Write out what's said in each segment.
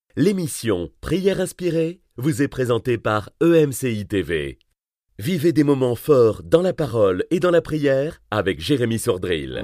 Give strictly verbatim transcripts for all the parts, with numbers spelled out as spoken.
L'émission Prière inspirée vous est présentée par E M C I T V. Vivez des moments forts dans la parole et dans la prière avec Jérémy Sordrill.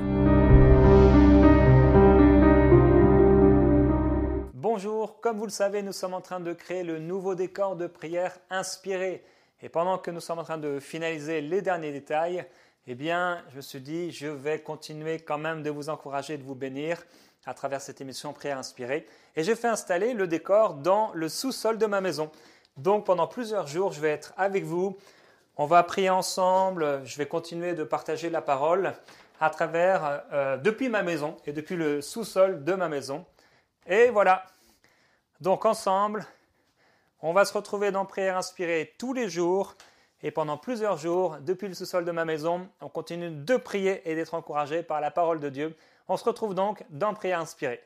Bonjour, comme vous le savez, nous sommes en train de créer le nouveau décor de prière inspirée. Et pendant que nous sommes en train de finaliser les derniers détails, eh bien, je me suis dit, je vais continuer quand même de vous encourager, de vous bénir à travers cette émission Prière inspirée. Et j'ai fait installer le décor dans le sous-sol de ma maison. Donc, pendant plusieurs jours, je vais être avec vous. On va prier ensemble. Je vais continuer de partager la parole à travers, euh, depuis ma maison et depuis le sous-sol de ma maison. Et voilà. Donc, ensemble, on va se retrouver dans Prière inspirée tous les jours. Et pendant plusieurs jours, depuis le sous-sol de ma maison, on continue de prier et d'être encouragé par la parole de Dieu. On se retrouve donc dans Prière inspirée.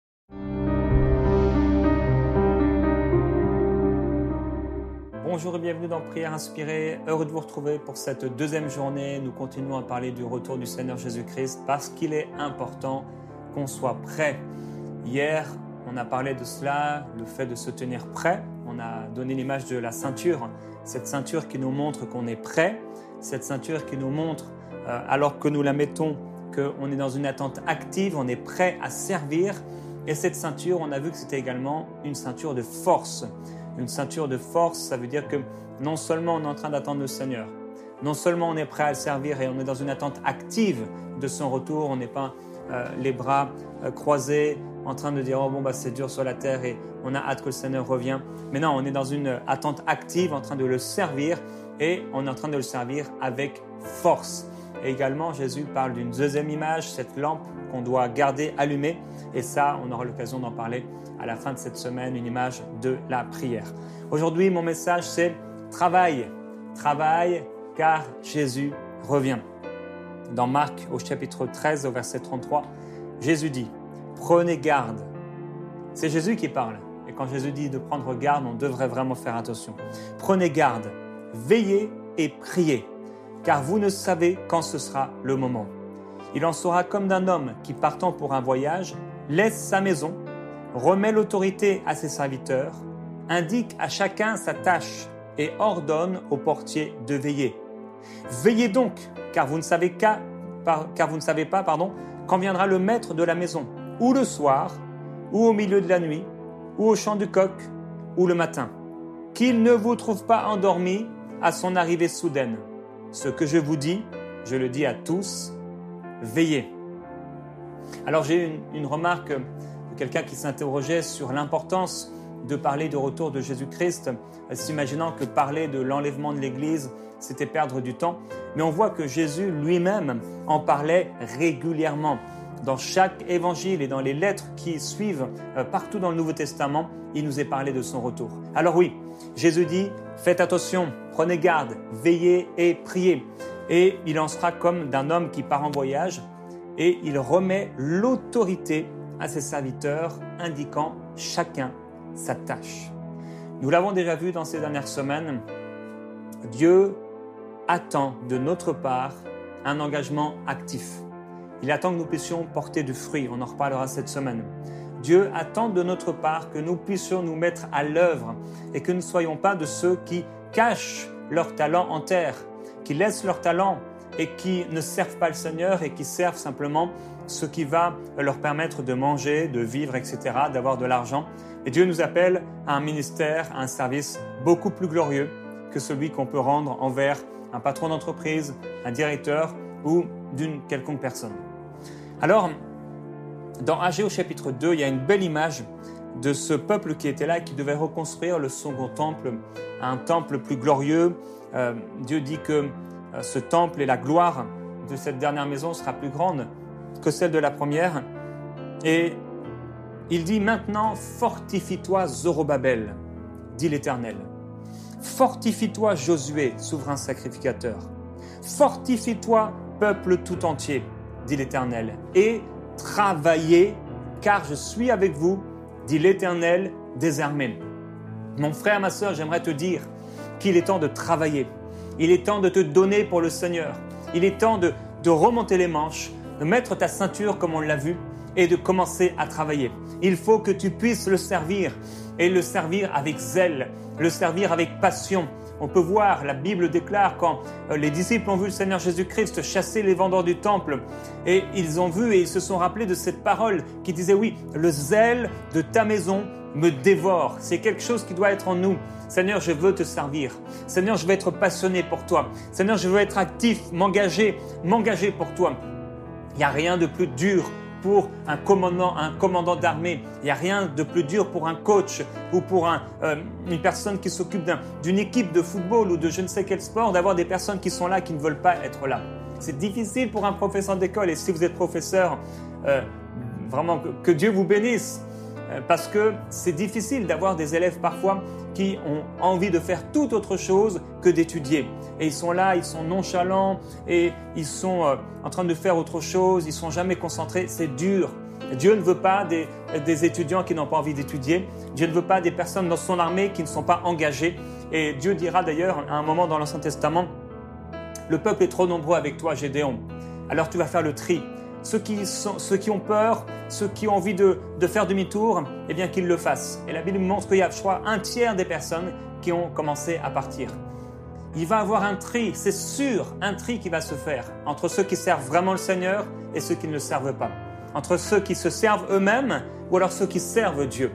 Bonjour et bienvenue dans Prière inspirée. Heureux de vous retrouver pour cette deuxième journée. Nous continuons à parler du retour du Seigneur Jésus-Christ parce qu'il est important qu'on soit prêt. Hier, on a parlé de cela, le fait de se tenir prêt. On a donné l'image de la ceinture, cette ceinture qui nous montre qu'on est prêt, cette ceinture qui nous montre, euh, alors que nous la mettons, qu'on est dans une attente active, on est prêt à servir. Et cette ceinture, on a vu que c'était également une ceinture de force. Une ceinture de force, ça veut dire que non seulement on est en train d'attendre le Seigneur, non seulement on est prêt à le servir et on est dans une attente active de son retour, on n'est pas euh, les bras euh, croisés, en train de dire « Oh bon, bah, c'est dur sur la terre et on a hâte que le Seigneur revienne ». Mais non, on est dans une attente active, en train de le servir et on est en train de le servir avec force. Et également, Jésus parle d'une deuxième image, cette lampe qu'on doit garder allumée. Et ça, on aura l'occasion d'en parler à la fin de cette semaine, une image de la prière. Aujourd'hui, mon message, c'est « Travaille, travaille, car Jésus revient ». Dans Marc, au chapitre treize, au verset trente-trois, Jésus dit « Prenez garde ». C'est Jésus qui parle. Et quand Jésus dit de prendre garde, on devrait vraiment faire attention. « Prenez garde, veillez et priez ». Car vous ne savez quand ce sera le moment. Il en sera comme d'un homme qui, partant pour un voyage, laisse sa maison, remet l'autorité à ses serviteurs, indique à chacun sa tâche et ordonne au portier de veiller. Veillez donc, car vous ne savez, qu'à, par, car vous ne savez pas pardon, quand viendra le maître de la maison, ou le soir, ou au milieu de la nuit, ou au chant du coq, ou le matin. Qu'il ne vous trouve pas endormis à son arrivée soudaine. Ce que je vous dis, je le dis à tous, veillez. Alors j'ai eu une, une remarque de quelqu'un qui s'interrogeait sur l'importance de parler du retour de Jésus-Christ, s'imaginant que parler de l'enlèvement de l'Église, c'était perdre du temps. Mais on voit que Jésus lui-même en parlait régulièrement. Dans chaque évangile et dans les lettres qui suivent euh, partout dans le Nouveau Testament, il nous est parlé de son retour. Alors oui, Jésus dit, faites attention, prenez garde, veillez et priez. Et il en sera comme d'un homme qui part en voyage et il remet l'autorité à ses serviteurs, indiquant chacun sa tâche. Nous l'avons déjà vu dans ces dernières semaines, Dieu attend de notre part un engagement actif. Il attend que nous puissions porter du fruit, on en reparlera cette semaine. Dieu attend de notre part que nous puissions nous mettre à l'œuvre et que nous ne soyons pas de ceux qui cachent leur talent en terre, qui laissent leur talent et qui ne servent pas le Seigneur et qui servent simplement ce qui va leur permettre de manger, de vivre, et cetera, d'avoir de l'argent. Et Dieu nous appelle à un ministère, à un service beaucoup plus glorieux que celui qu'on peut rendre envers un patron d'entreprise, un directeur ou d'une quelconque personne. Alors, dans Agée au chapitre deux, il y a une belle image de ce peuple qui était là et qui devait reconstruire le second temple, un temple plus glorieux. Euh, Dieu dit que euh, ce temple et la gloire de cette dernière maison sera plus grande que celle de la première. Et il dit maintenant, fortifie-toi Zorobabel, dit l'Éternel. Fortifie-toi Josué, souverain sacrificateur. Fortifie-toi peuple tout entier, dit l'Éternel, et travaillez, car je suis avec vous, dit l'Éternel des armées. Mon frère, ma sœur, j'aimerais te dire qu'il est temps de travailler. Il est temps de te donner pour le Seigneur. Il est temps de, de remonter les manches, de mettre ta ceinture comme on l'a vu et de commencer à travailler. Il faut que tu puisses le servir et le servir avec zèle, le servir avec passion. On peut voir, la Bible déclare quand les disciples ont vu le Seigneur Jésus-Christ chasser les vendeurs du temple et ils ont vu et ils se sont rappelés de cette parole qui disait oui, le zèle de ta maison me dévore. C'est quelque chose qui doit être en nous. Seigneur, je veux te servir. Seigneur, je veux être passionné pour toi. Seigneur, je veux être actif, m'engager, m'engager pour toi. Il n'y a rien de plus dur pour un commandant, un commandant d'armée. Il n'y a rien de plus dur pour un coach ou pour un, euh, une personne qui s'occupe d'un, d'une équipe de football ou de je ne sais quel sport, d'avoir des personnes qui sont là, qui ne veulent pas être là. C'est difficile pour un professeur d'école et si vous êtes professeur, euh, vraiment que, que Dieu vous bénisse euh, parce que c'est difficile d'avoir des élèves parfois qui ont envie de faire tout autre chose que d'étudier. Et ils sont là, ils sont nonchalants et ils sont euh, en train de faire autre chose, ils ne sont jamais concentrés, c'est dur. Dieu ne veut pas des, des étudiants qui n'ont pas envie d'étudier. Dieu ne veut pas des personnes dans son armée qui ne sont pas engagées. Et Dieu dira d'ailleurs à un moment dans l'Ancien Testament, « Le peuple est trop nombreux avec toi, Gédéon. Alors tu vas faire le tri. Ceux qui, sont, ceux qui ont peur, ceux qui ont envie de, de faire demi-tour, eh bien qu'ils le fassent. » Et la Bible montre qu'il y a, je crois, un tiers des personnes qui ont commencé à partir. Il va y avoir un tri, c'est sûr, un tri qui va se faire entre ceux qui servent vraiment le Seigneur et ceux qui ne le servent pas. Entre ceux qui se servent eux-mêmes ou alors ceux qui servent Dieu.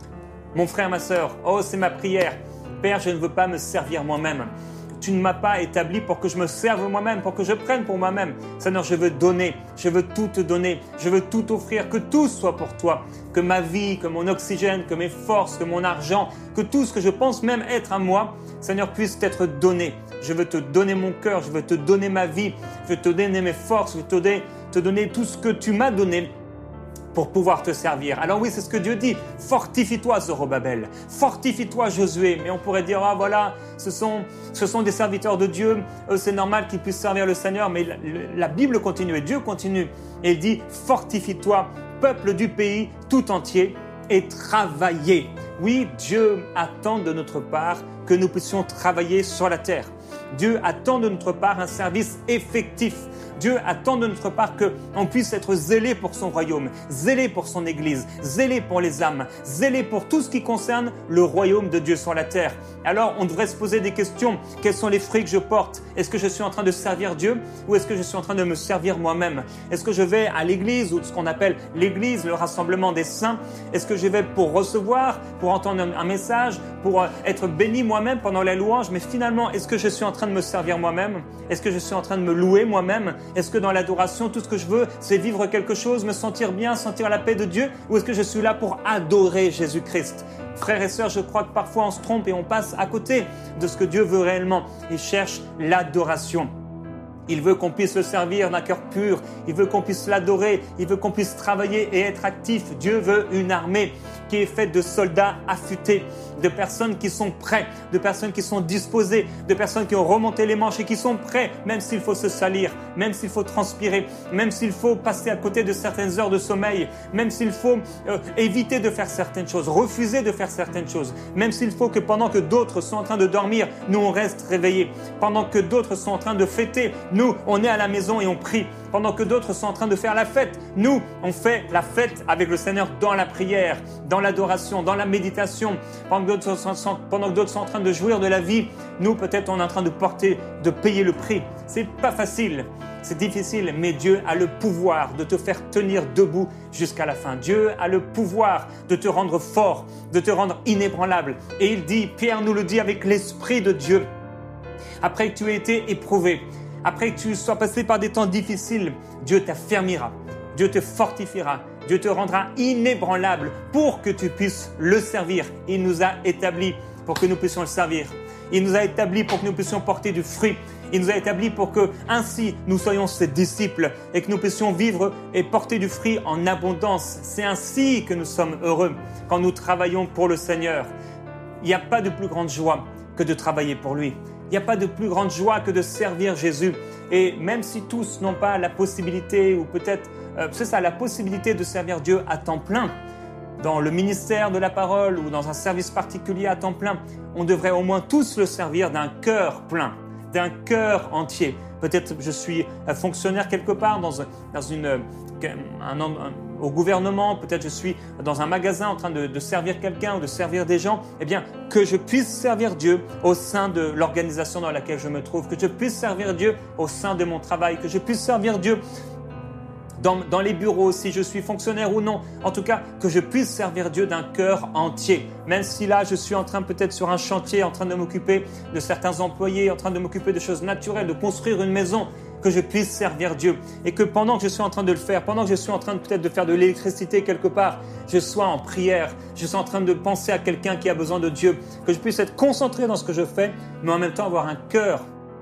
Mon frère, ma sœur, oh c'est ma prière. Père, je ne veux pas me servir moi-même. Tu ne m'as pas établi pour que je me serve moi-même, pour que je prenne pour moi-même. Seigneur, je veux donner, je veux tout te donner, je veux tout offrir, que tout soit pour toi, que ma vie, que mon oxygène, que mes forces, que mon argent, que tout ce que je pense même être à moi, Seigneur, puisse t'être donné. Je veux te donner mon cœur, je veux te donner ma vie, je veux te donner mes forces, je veux te donner, te donner tout ce que tu m'as donné pour pouvoir te servir. Alors oui, c'est ce que Dieu dit. Fortifie-toi, Zorobabel. Fortifie-toi, Josué. Mais on pourrait dire, ah voilà, ce sont, ce sont des serviteurs de Dieu. Eux, c'est normal qu'ils puissent servir le Seigneur. Mais la, la Bible continue et Dieu continue. Et il dit, fortifie-toi, peuple du pays tout entier, et travailler. Oui, Dieu attend de notre part que nous puissions travailler sur la terre. Dieu attend de notre part un service effectif. Dieu attend de notre part qu'on puisse être zélé pour son royaume, zélé pour son église, zélé pour les âmes, zélé pour tout ce qui concerne le royaume de Dieu sur la terre. Alors, on devrait se poser des questions. Quels sont les fruits que je porte? Est-ce que je suis en train de servir Dieu ou est-ce que je suis en train de me servir moi-même? Est-ce que je vais à l'église ou ce qu'on appelle l'église, le rassemblement des saints? Est-ce que je vais pour recevoir, pour entendre un message, pour être béni moi-même pendant la louange? Mais finalement, est-ce que je suis en train de me servir moi-même? Est-ce que je suis en train de me louer moi-même? Est-ce que dans l'adoration, tout ce que je veux, c'est vivre quelque chose, me sentir bien, sentir la paix de Dieu? Ou est-ce que je suis là pour adorer Jésus-Christ? Frères et sœurs, je crois que parfois on se trompe et on passe à côté de ce que Dieu veut réellement. Il cherche l'adoration. Il veut qu'on puisse le servir d'un cœur pur. Il veut qu'on puisse l'adorer. Il veut qu'on puisse travailler et être actif. Dieu veut une armée qui est faite de soldats affûtés, de personnes qui sont prêts, de personnes qui sont disposées, de personnes qui ont remonté les manches et qui sont prêts, même s'il faut se salir, même s'il faut transpirer, même s'il faut passer à côté de certaines heures de sommeil, même s'il faut euh, éviter de faire certaines choses, refuser de faire certaines choses, même s'il faut que pendant que d'autres sont en train de dormir, nous on reste réveillés, pendant que d'autres sont en train de fêter, nous on est à la maison et on prie. Pendant que d'autres sont en train de faire la fête, nous, on fait la fête avec le Seigneur dans la prière, dans l'adoration, dans la méditation. Pendant que d'autres sont, pendant que d'autres sont en train de jouir de la vie, nous, peut-être, on est en train de porter, de payer le prix. C'est pas facile, c'est difficile, mais Dieu a le pouvoir de te faire tenir debout jusqu'à la fin. Dieu a le pouvoir de te rendre fort, de te rendre inébranlable. Et il dit, Pierre nous le dit avec l'Esprit de Dieu, après que tu aies été éprouvé, après que tu sois passé par des temps difficiles, Dieu t'affermira, Dieu te fortifiera, Dieu te rendra inébranlable pour que tu puisses le servir. Il nous a établis pour que nous puissions le servir. Il nous a établis pour que nous puissions porter du fruit. Il nous a établis pour que ainsi nous soyons ses disciples et que nous puissions vivre et porter du fruit en abondance. C'est ainsi que nous sommes heureux quand nous travaillons pour le Seigneur. Il n'y a pas de plus grande joie que de travailler pour lui. Il n'y a pas de plus grande joie que de servir Jésus. Et même si tous n'ont pas la possibilité, ou peut-être, euh, c'est ça, la possibilité de servir Dieu à temps plein, dans le ministère de la parole ou dans un service particulier à temps plein, on devrait au moins tous le servir d'un cœur plein, d'un cœur entier. Peut-être je suis fonctionnaire quelque part dans, dans une, un, un, au gouvernement, peut-être je suis dans un magasin en train de, de servir quelqu'un ou de servir des gens, eh bien, que je puisse servir Dieu au sein de l'organisation dans laquelle je me trouve, que je puisse servir Dieu au sein de mon travail, que je puisse servir Dieu Dans, dans les bureaux, si je suis fonctionnaire ou non. En tout cas, que je puisse servir Dieu d'un cœur entier. Même si là, je suis en train peut-être sur un chantier, en train de m'occuper de certains employés, en train de m'occuper de choses naturelles, de construire une maison, que je puisse servir Dieu. Et que pendant que je suis en train de le faire, pendant que je suis en train de, peut-être de faire de l'électricité quelque part, je sois en prière, je sois en train de penser à quelqu'un qui a besoin de Dieu, que je puisse être concentré dans ce que je fais, mais en même temps avoir un cœur,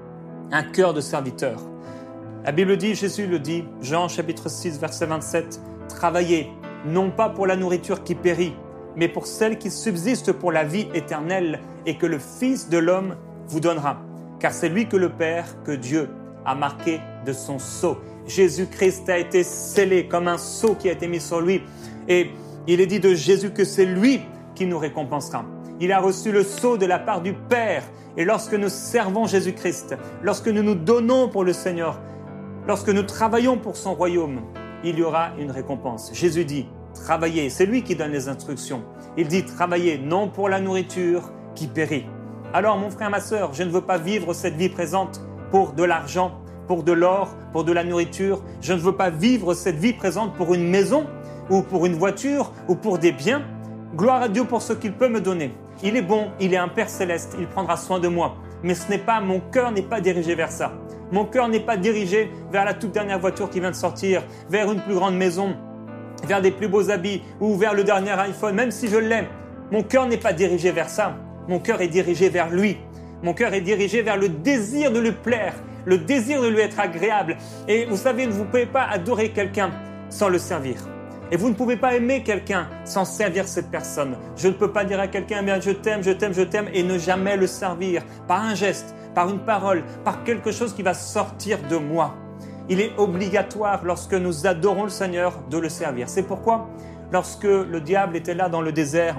un cœur de serviteur. La Bible dit, Jésus le dit, Jean chapitre six, verset vingt-sept, « Travaillez, non pas pour la nourriture qui périt, mais pour celle qui subsiste pour la vie éternelle et que le Fils de l'homme vous donnera. Car c'est lui que le Père, que Dieu a marqué de son sceau. » Jésus-Christ a été scellé comme un sceau qui a été mis sur lui. Et il est dit de Jésus que c'est lui qui nous récompensera. Il a reçu le sceau de la part du Père. Et lorsque nous servons Jésus-Christ, lorsque nous nous donnons pour le Seigneur, lorsque nous travaillons pour son royaume, il y aura une récompense. Jésus dit, travaillez, c'est lui qui donne les instructions. Il dit, travaillez, non pour la nourriture qui périt. Alors mon frère, ma sœur, je ne veux pas vivre cette vie présente pour de l'argent, pour de l'or, pour de la nourriture. Je ne veux pas vivre cette vie présente pour une maison, ou pour une voiture, ou pour des biens. Gloire à Dieu pour ce qu'il peut me donner. Il est bon, il est un Père céleste, il prendra soin de moi. Mais ce n'est pas, mon cœur n'est pas dirigé vers ça. Mon cœur n'est pas dirigé vers la toute dernière voiture qui vient de sortir, vers une plus grande maison, vers des plus beaux habits ou vers le dernier iPhone, même si je l'aime. Mon cœur n'est pas dirigé vers ça. Mon cœur est dirigé vers lui. Mon cœur est dirigé vers le désir de lui plaire, le désir de lui être agréable. Et vous savez, vous ne pouvez pas adorer quelqu'un sans le servir. Et vous ne pouvez pas aimer quelqu'un sans servir cette personne. Je ne peux pas dire à quelqu'un, eh bien, je t'aime, je t'aime, je t'aime, et ne jamais le servir par un geste, par une parole, par quelque chose qui va sortir de moi. Il est obligatoire lorsque nous adorons le Seigneur de le servir. C'est pourquoi, lorsque le diable était là dans le désert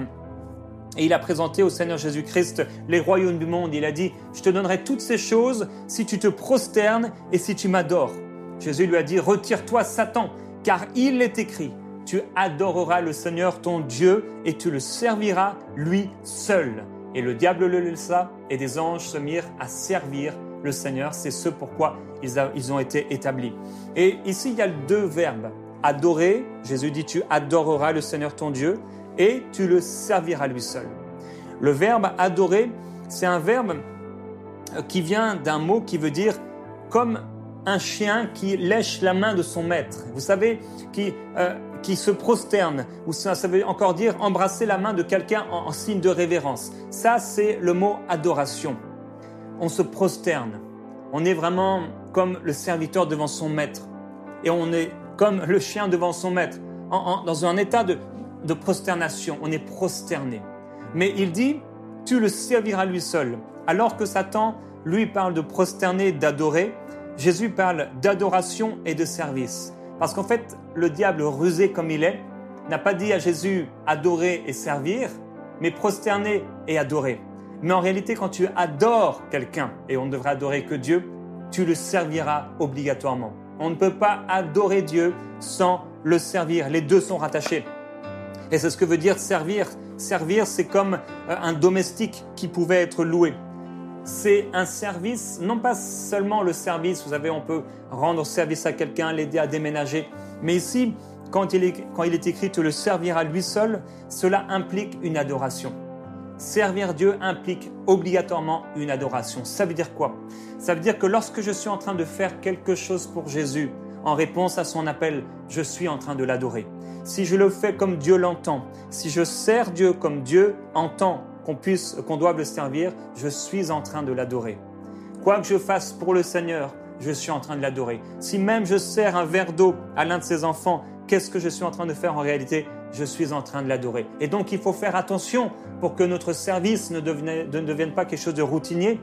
et il a présenté au Seigneur Jésus-Christ les royaumes du monde, il a dit, je te donnerai toutes ces choses si tu te prosternes et si tu m'adores. Jésus lui a dit, retire-toi Satan, car il est écrit, tu adoreras le Seigneur ton Dieu et tu le serviras lui seul. Et le diable le laissa et des anges se mirent à servir le Seigneur. C'est ce pourquoi ils, a, ils ont été établis. Et ici, il y a deux verbes. Adorer, Jésus dit tu adoreras le Seigneur ton Dieu et tu le serviras lui seul. Le verbe adorer, c'est un verbe qui vient d'un mot qui veut dire comme un chien qui lèche la main de son maître. Vous savez, qui... Euh, qui se prosterne, ou ça, ça veut encore dire embrasser la main de quelqu'un en, en signe de révérence. Ça, c'est le mot adoration. On se prosterne. On est vraiment comme le serviteur devant son maître. Et on est comme le chien devant son maître, en, en, dans un état de, de prosternation. On est prosterné. Mais il dit, tu le serviras lui seul. Alors que Satan, lui, parle de prosterner, d'adorer, Jésus parle d'adoration et de service. Parce qu'en fait, le diable rusé comme il est, n'a pas dit à Jésus adorer et servir, mais prosterner et adorer. Mais en réalité, quand tu adores quelqu'un, et on ne devrait adorer que Dieu, tu le serviras obligatoirement. On ne peut pas adorer Dieu sans le servir. Les deux sont rattachés. Et c'est ce que veut dire servir. Servir, c'est comme un domestique qui pouvait être loué. C'est un service, non pas seulement le service, vous savez, on peut rendre service à quelqu'un, l'aider à déménager. Mais ici, quand il est, quand il est écrit « tu le serviras lui seul », cela implique une adoration. Servir Dieu implique obligatoirement une adoration. Ça veut dire quoi? Ça veut dire que lorsque je suis en train de faire quelque chose pour Jésus, en réponse à son appel, je suis en train de l'adorer. Si je le fais comme Dieu l'entend, si je sers Dieu comme Dieu entend, qu'on puisse, qu'on doive le servir, je suis en train de l'adorer. Quoi que je fasse pour le Seigneur, je suis en train de l'adorer. Si même je sers un verre d'eau à l'un de ses enfants, qu'est-ce que je suis en train de faire en réalité? Je suis en train de l'adorer. Et donc, il faut faire attention pour que notre service ne devienne, ne devienne pas quelque chose de routinier,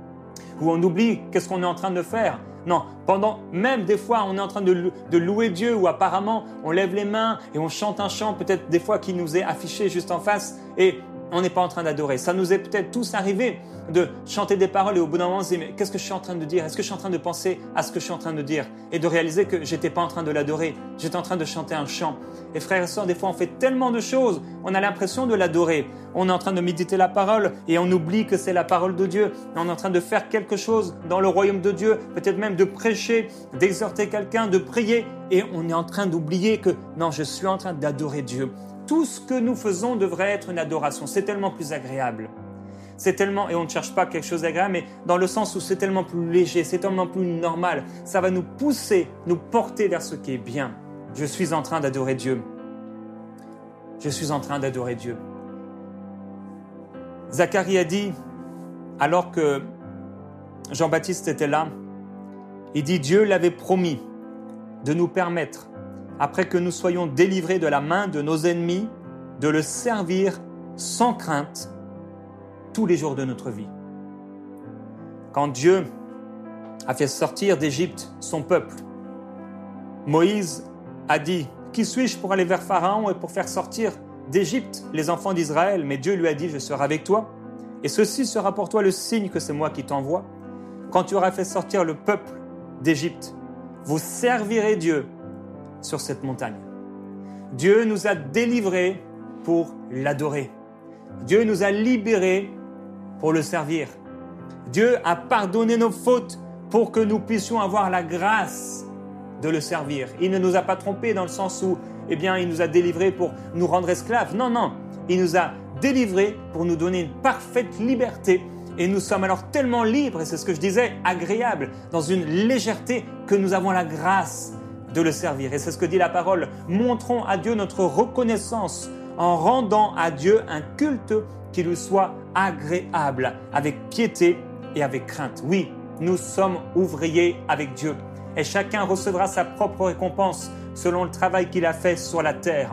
où on oublie qu'est-ce qu'on est en train de faire. Non, pendant, même des fois, on est en train de, de louer Dieu, ou apparemment, on lève les mains et on chante un chant, peut-être des fois qui nous est affiché juste en face, et on n'est pas en train d'adorer. Ça nous est peut-être tous arrivé de chanter des paroles et au bout d'un moment, on se dit, mais qu'est-ce que je suis en train de dire? Est-ce que je suis en train de penser à ce que je suis en train de dire? Et de réaliser que j'étais pas en train de l'adorer, j'étais en train de chanter un chant. Et frères et sœurs, des fois, on fait tellement de choses, on a l'impression de l'adorer. On est en train de méditer la parole et on oublie que c'est la parole de Dieu. On est en train de faire quelque chose dans le royaume de Dieu, peut-être même de prêcher, d'exhorter quelqu'un, de prier. Et on est en train d'oublier que non, je suis en train d'adorer Dieu. Tout ce que nous faisons devrait être une adoration. C'est tellement plus agréable. C'est tellement, et on ne cherche pas quelque chose d'agréable, mais dans le sens où c'est tellement plus léger, c'est tellement plus normal. Ça va nous pousser, nous porter vers ce qui est bien. Je suis en train d'adorer Dieu. Je suis en train d'adorer Dieu. Zacharie a dit, alors que Jean-Baptiste était là, il dit, Dieu l'avait promis de nous permettre, après que nous soyons délivrés de la main de nos ennemis, de le servir sans crainte tous les jours de notre vie. Quand Dieu a fait sortir d'Égypte son peuple, Moïse a dit, qui suis-je pour aller vers Pharaon et pour faire sortir d'Égypte les enfants d'Israël? Mais Dieu lui a dit, je serai avec toi, et ceci sera pour toi le signe que c'est moi qui t'envoie. Quand tu auras fait sortir le peuple d'Égypte, vous servirez Dieu sur cette montagne. Dieu nous a délivrés pour l'adorer. Dieu nous a libérés pour le servir. Dieu a pardonné nos fautes pour que nous puissions avoir la grâce de le servir. Il ne nous a pas trompés dans le sens où, eh bien, il nous a délivrés pour nous rendre esclaves. Non, non, il nous a délivrés pour nous donner une parfaite liberté. Et nous sommes alors tellement libres, et c'est ce que je disais, agréables, dans une légèreté que nous avons la grâce de le servir. Et c'est ce que dit la parole. Montrons à Dieu notre reconnaissance en rendant à Dieu un culte qui lui soit agréable, avec piété et avec crainte. Oui, nous sommes ouvriers avec Dieu et chacun recevra sa propre récompense selon le travail qu'il a fait sur la terre.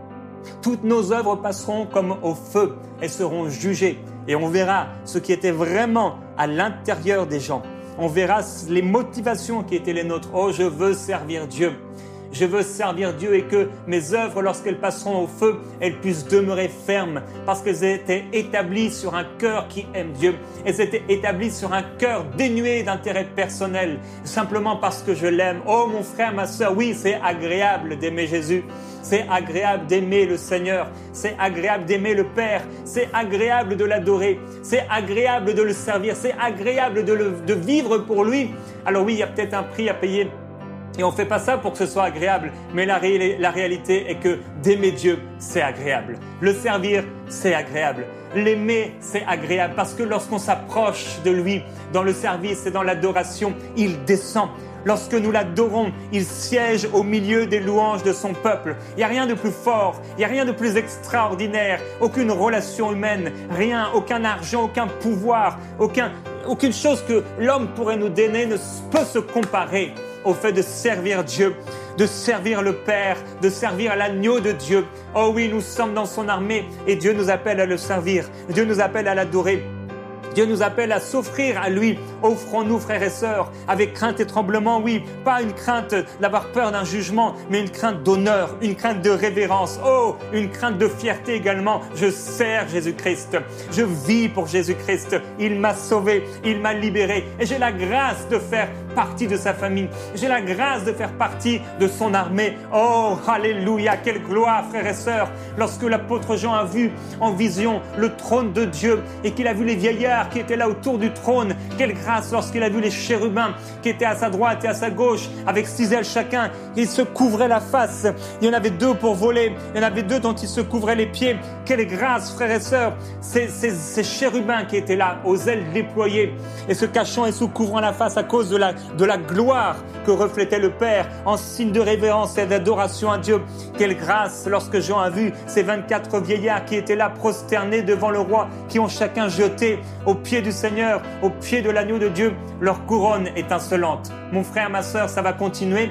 Toutes nos œuvres passeront comme au feu et seront jugées et on verra ce qui était vraiment à l'intérieur des gens. On verra les motivations qui étaient les nôtres. Oh, je veux servir Dieu. Je veux servir Dieu et que mes œuvres, lorsqu'elles passeront au feu, elles puissent demeurer fermes parce qu'elles étaient établies sur un cœur qui aime Dieu. Elles étaient établies sur un cœur dénué d'intérêt personnel, simplement parce que je l'aime. Oh mon frère, ma sœur, oui, c'est agréable d'aimer Jésus. C'est agréable d'aimer le Seigneur. C'est agréable d'aimer le Père. C'est agréable de l'adorer. C'est agréable de le servir. C'est agréable de, le, de vivre pour lui. Alors oui, il y a peut-être un prix à payer. Et on ne fait pas ça pour que ce soit agréable, mais la, ré- la réalité est que d'aimer Dieu, c'est agréable. Le servir, c'est agréable. L'aimer, c'est agréable parce que lorsqu'on s'approche de lui dans le service et dans l'adoration, il descend. Lorsque nous l'adorons, il siège au milieu des louanges de son peuple. Il n'y a rien de plus fort, il n'y a rien de plus extraordinaire, aucune relation humaine, rien, aucun argent, aucun pouvoir, aucun, aucune chose que l'homme pourrait nous donner ne peut se comparer au fait de servir Dieu, de servir le Père, de servir l'agneau de Dieu. Oh oui, nous sommes dans son armée et Dieu nous appelle à le servir. Dieu nous appelle à l'adorer. Dieu nous appelle à s'offrir à lui. Offrons-nous, frères et sœurs, avec crainte et tremblement, oui, pas une crainte d'avoir peur d'un jugement, mais une crainte d'honneur, une crainte de révérence, oh, une crainte de fierté également. Je sers Jésus-Christ, je vis pour Jésus-Christ, il m'a sauvé, il m'a libéré, et j'ai la grâce de faire partie de sa famille, j'ai la grâce de faire partie de son armée. Oh, alléluia, quelle gloire, frères et sœurs, lorsque l'apôtre Jean a vu en vision le trône de Dieu et qu'il a vu les vieillards qui étaient là autour du trône. Quelle grâce lorsqu'il a vu les chérubins qui étaient à sa droite et à sa gauche avec six ailes chacun. Ils se couvraient la face. Il y en avait deux pour voler. Il y en avait deux dont ils se couvraient les pieds. Quelle grâce, frères et sœurs. Ces, ces, ces chérubins qui étaient là aux ailes déployées et se cachant et se couvrant la face à cause de la, de la gloire que reflétait le Père en signe de révérence et d'adoration à Dieu. Quelle grâce lorsque Jean a vu ces vingt-quatre vieillards qui étaient là prosternés devant le roi, qui ont chacun jeté au pied du Seigneur, au pied de l'agneau de Dieu, leur couronne étincelante. Mon frère, ma sœur, ça va continuer.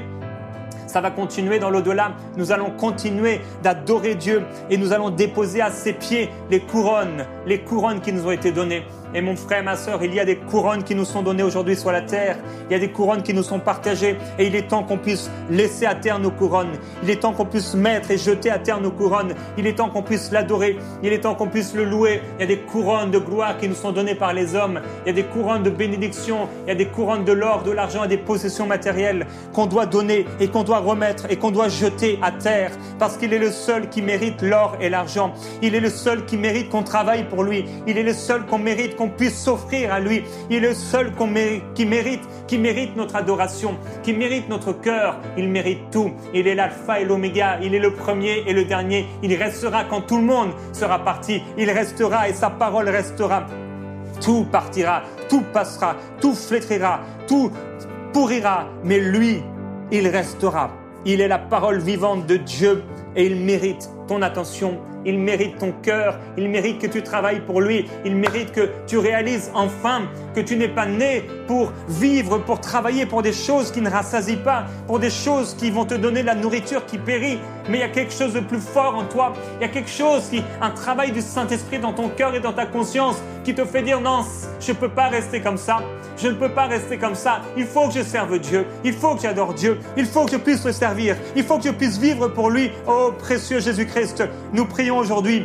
Ça va continuer dans l'au-delà. Nous allons continuer d'adorer Dieu et nous allons déposer à ses pieds les couronnes, les couronnes qui nous ont été données. Et mon frère, ma sœur, il y a des couronnes qui nous sont données aujourd'hui sur la terre. Il y a des couronnes qui nous sont partagées. Et il est temps qu'on puisse laisser à terre nos couronnes. Il est temps qu'on puisse mettre et jeter à terre nos couronnes. Il est temps qu'on puisse l'adorer. Il est temps qu'on puisse le louer. Il y a des couronnes de gloire qui nous sont données par les hommes. Il y a des couronnes de bénédiction. Il y a des couronnes de l'or, de l'argent et des possessions matérielles qu'on doit donner et qu'on doit remettre et qu'on doit jeter à terre. Parce qu'il est le seul qui mérite l'or et l'argent. Il est le seul qui mérite qu'on travaille pour lui. Il est le seul qu'on mérite qu'on puisse s'offrir à lui. Il est le seul qu'on mérite, qui mérite, qui mérite notre adoration, qui mérite notre cœur. Il mérite tout. Il est l'alpha et l'oméga. Il est le premier et le dernier. Il restera quand tout le monde sera parti. Il restera et sa parole restera. Tout partira, tout passera, tout flétrira, tout pourrira. Mais lui, il restera. Il est la parole vivante de Dieu et il mérite ton attention. Il mérite ton cœur, il mérite que tu travailles pour lui, il mérite que tu réalises enfin que tu n'es pas né pour vivre, pour travailler pour des choses qui ne rassasient pas, pour des choses qui vont te donner la nourriture qui périt, mais il y a quelque chose de plus fort en toi, il y a quelque chose, qui, un travail du Saint-Esprit dans ton cœur et dans ta conscience qui te fait dire non, je ne peux pas rester comme ça, je ne peux pas rester comme ça, il faut que je serve Dieu, il faut que j'adore Dieu, il faut que je puisse le servir, il faut que je puisse vivre pour lui. Oh précieux Jésus-Christ, nous prions aujourd'hui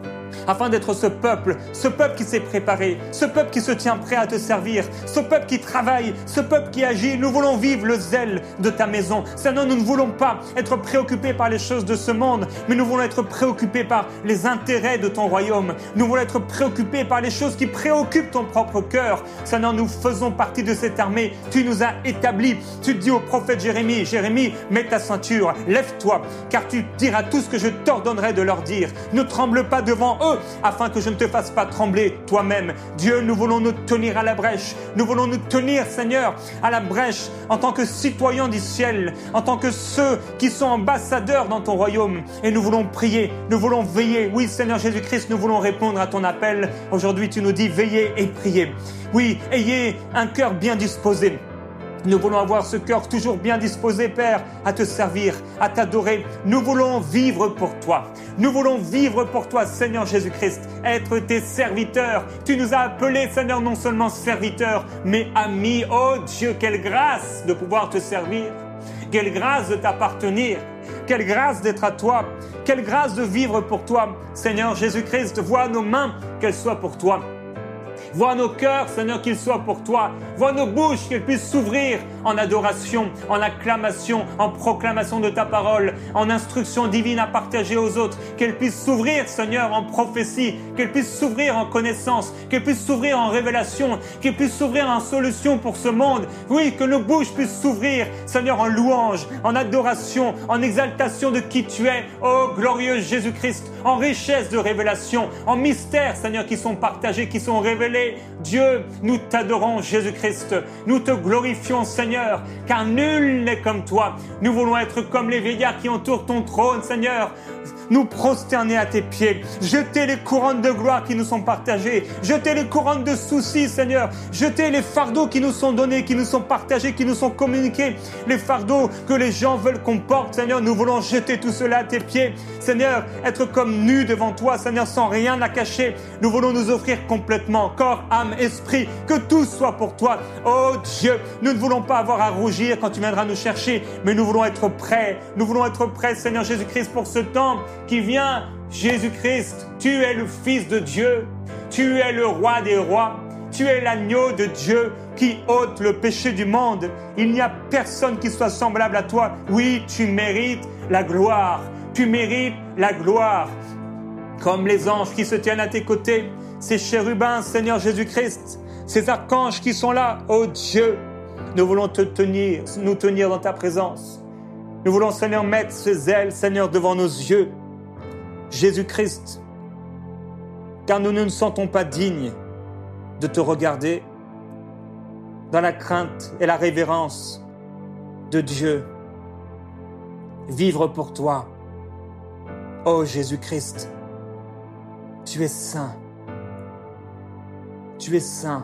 afin d'être ce peuple, ce peuple qui s'est préparé, ce peuple qui se tient prêt à te servir, ce peuple qui travaille, ce peuple qui agit. Nous voulons vivre le zèle de ta maison. Seigneur, nous ne voulons pas être préoccupés par les choses de ce monde, mais nous voulons être préoccupés par les intérêts de ton royaume. Nous voulons être préoccupés par les choses qui préoccupent ton propre cœur. Seigneur, nous faisons partie de cette armée. Tu nous as établis. Tu dis au prophète Jérémie, Jérémie, mets ta ceinture, lève-toi, car tu diras tout ce que je t'ordonnerai de leur dire. Ne tremble pas devant eux, afin que je ne te fasse pas trembler toi-même. Dieu, nous voulons nous tenir à la brèche. Nous voulons nous tenir, Seigneur, à la brèche en tant que citoyens du ciel, en tant que ceux qui sont ambassadeurs dans ton royaume. Et nous voulons prier, nous voulons veiller. Oui, Seigneur Jésus-Christ, nous voulons répondre à ton appel. Aujourd'hui, tu nous dis veillez et priez. Oui, ayez un cœur bien disposé. Nous voulons avoir ce cœur toujours bien disposé, Père, à te servir, à t'adorer. Nous voulons vivre pour toi. Nous voulons vivre pour toi, Seigneur Jésus-Christ, être tes serviteurs. Tu nous as appelés, Seigneur, non seulement serviteurs, mais amis. Oh Dieu, quelle grâce de pouvoir te servir. Quelle grâce de t'appartenir. Quelle grâce d'être à toi. Quelle grâce de vivre pour toi. Seigneur Jésus-Christ, vois nos mains, qu'elles soient pour toi. Vois nos cœurs, Seigneur, qu'ils soient pour toi. Vois nos bouches, qu'elles puissent s'ouvrir en adoration, en acclamation, en proclamation de ta parole, en instruction divine à partager aux autres. Qu'elles puissent s'ouvrir, Seigneur, en prophétie, qu'elles puissent s'ouvrir en connaissance, qu'elles puissent s'ouvrir en révélation, qu'elles puissent s'ouvrir en solution pour ce monde. Oui, que nos bouches puissent s'ouvrir, Seigneur, en louange, en adoration, en exaltation de qui tu es, ô glorieux Jésus-Christ, en richesse de révélation, en mystères, Seigneur, qui sont partagés, qui sont révélés. Dieu, nous t'adorons, Jésus-Christ. Nous te glorifions, Seigneur, car nul n'est comme toi. Nous voulons être comme les vieillards qui entourent ton trône, Seigneur. Nous prosterner à tes pieds, jeter les couronnes de gloire qui nous sont partagées, jeter les couronnes de soucis, Seigneur, jeter les fardeaux qui nous sont donnés, qui nous sont partagés, qui nous sont communiqués, les fardeaux que les gens veulent qu'on porte, Seigneur, nous voulons jeter tout cela à tes pieds, Seigneur, être comme nus devant toi, Seigneur, sans rien à cacher. Nous voulons nous offrir complètement, corps, âme, esprit, que tout soit pour toi. Oh Dieu, nous ne voulons pas avoir à rougir quand tu viendras nous chercher, mais nous voulons être prêts, nous voulons être prêts, Seigneur Jésus-Christ, pour ce temps qui vient. Jésus-Christ, tu es le Fils de Dieu, tu es le Roi des rois, tu es l'agneau de Dieu qui ôte le péché du monde. Il n'y a personne qui soit semblable à toi. Oui, tu mérites la gloire, tu mérites la gloire. Comme les anges qui se tiennent à tes côtés, ces chérubins, Seigneur Jésus-Christ, ces archanges qui sont là, oh Dieu, nous voulons te tenir, nous tenir dans ta présence. Nous voulons, Seigneur, mettre ces ailes, Seigneur, devant nos yeux. Jésus-Christ, car nous ne nous sentons pas dignes de te regarder dans la crainte et la révérence de Dieu. Vivre pour toi. Oh Jésus-Christ, tu es saint. Tu es saint.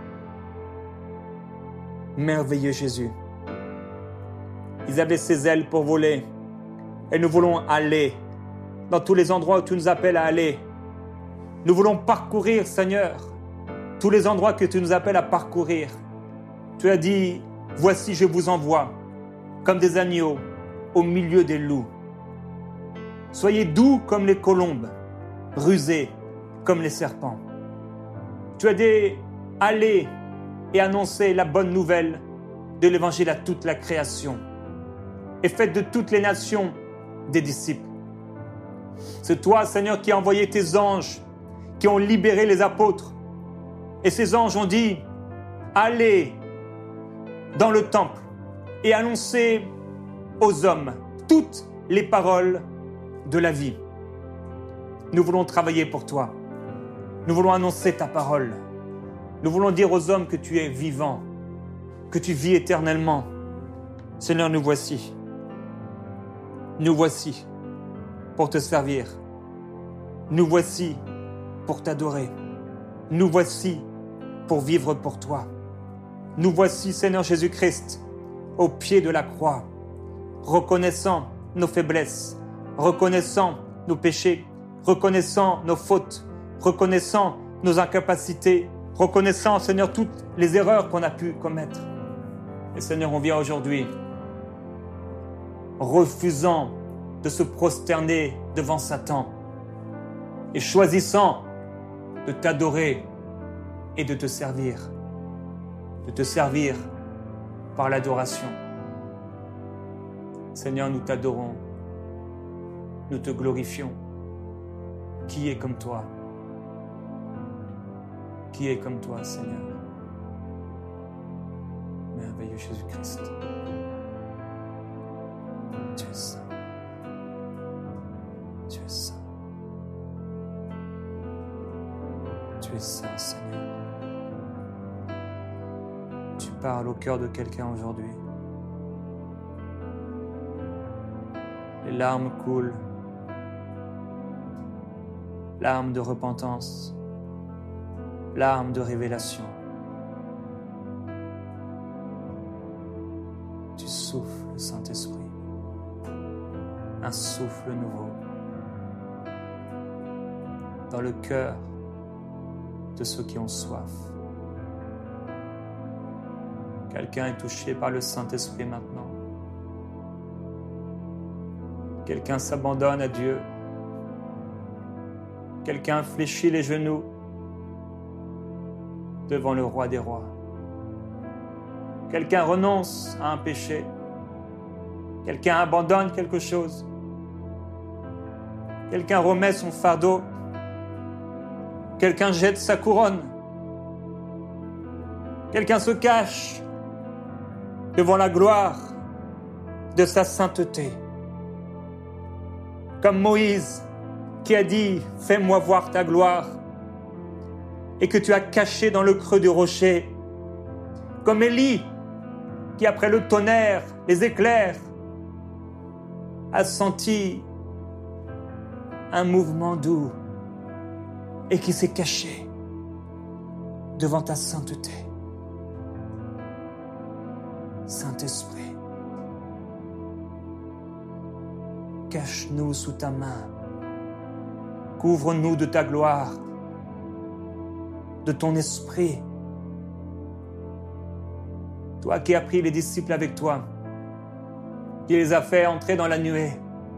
Merveilleux Jésus. Ils avaient ses ailes pour voler et nous voulons aller dans tous les endroits où tu nous appelles à aller. Nous voulons parcourir, Seigneur, tous les endroits que tu nous appelles à parcourir. Tu as dit, voici je vous envoie, comme des agneaux au milieu des loups. Soyez doux comme les colombes, rusés comme les serpents. Tu as dit, allez et annoncez la bonne nouvelle de l'évangile à toute la création et faites de toutes les nations des disciples. C'est toi, Seigneur, qui as envoyé tes anges, qui ont libéré les apôtres. Et ces anges ont dit, allez dans le temple et annoncez aux hommes toutes les paroles de la vie. Nous voulons travailler pour toi. Nous voulons annoncer ta parole. Nous voulons dire aux hommes que tu es vivant, que tu vis éternellement. Seigneur, nous voici. Nous voici pour te servir. Nous voici pour t'adorer. Nous voici pour vivre pour toi. Nous voici, Seigneur Jésus-Christ, au pied de la croix, reconnaissant nos faiblesses, reconnaissant nos péchés, reconnaissant nos fautes, reconnaissant nos incapacités, reconnaissant, Seigneur, toutes les erreurs qu'on a pu commettre. Et Seigneur, on vient aujourd'hui refusant de se prosterner devant Satan et choisissant de t'adorer et de te servir, de te servir par l'adoration. Seigneur, nous t'adorons, nous te glorifions. Qui est comme toi? Qui est comme toi, Seigneur? Merveilleux Jésus-Christ. Tu es saint. Tu es saint. Tu es saint, Seigneur. Tu parles au cœur de quelqu'un aujourd'hui. Les larmes coulent. Larmes de repentance. Larmes de révélation. Tu souffles, le Saint-Esprit. Un souffle nouveau dans le cœur de ceux qui ont soif. Quelqu'un est touché par le Saint-Esprit maintenant. Quelqu'un s'abandonne à Dieu. Quelqu'un fléchit les genoux devant le roi des rois. Quelqu'un renonce à un péché. Quelqu'un abandonne quelque chose. Quelqu'un remet son fardeau. Quelqu'un jette sa couronne. Quelqu'un se cache devant la gloire de sa sainteté. Comme Moïse qui a dit « Fais-moi voir ta gloire » et que tu as caché dans le creux du rocher. Comme Élie qui, après le tonnerre, les éclairs, a senti un mouvement doux et qui s'est caché devant ta sainteté. Saint-Esprit, cache-nous sous ta main, couvre-nous de ta gloire, de ton esprit. Toi qui as pris les disciples avec toi, qui les a fait entrer dans la nuée,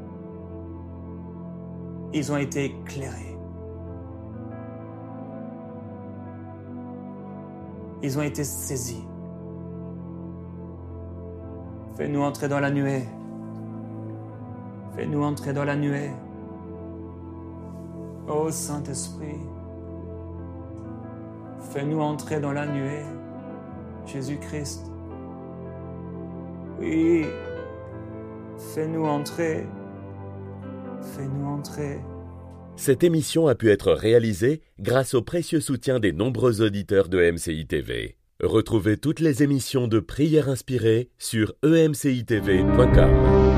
ils ont été éclairés. Ils ont été saisis. Fais-nous entrer dans la nuée. Fais-nous entrer dans la nuée. Ô Saint-Esprit, fais-nous entrer dans la nuée. Jésus-Christ. Oui, fais-nous entrer. Fais-nous entrer. Cette émission a pu être réalisée grâce au précieux soutien des nombreux auditeurs de M C I T V. Retrouvez toutes les émissions de Prières inspirées sur e m c i t v point com.